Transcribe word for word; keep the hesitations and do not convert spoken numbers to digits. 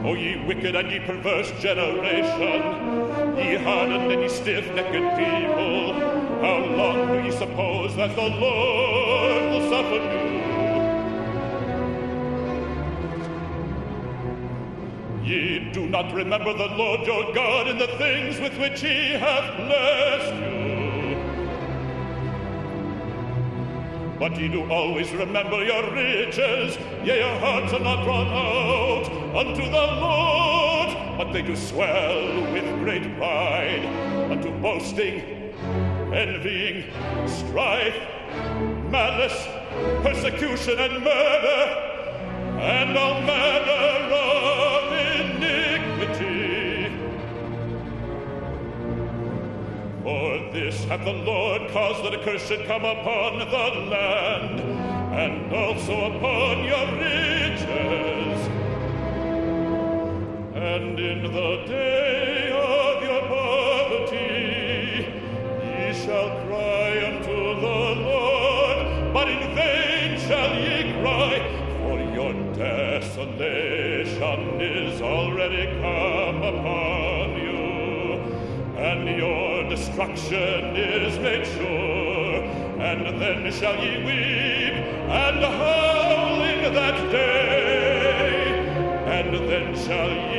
O ye wicked and ye perverse generation, ye hardened and ye stiff-necked people, how long do ye suppose that the Lord will suffer you? Ye do not remember the Lord your God in the things with which he hath blessed you. But ye do always remember your riches, yea, your hearts are not drawn out unto the Lord, but they do swell with great pride, unto boasting, envying, strife, malice, persecution, and murder, and all manner of iniquity. For this hath the Lord caused that a curse should come upon the land, and also upon your riches. And in the day of your poverty ye shall cry unto the Lord, but in vain shall ye cry, for your desolation is already come upon you, and your destruction is made sure. And then shall ye weep and howl in that day, and then shall ye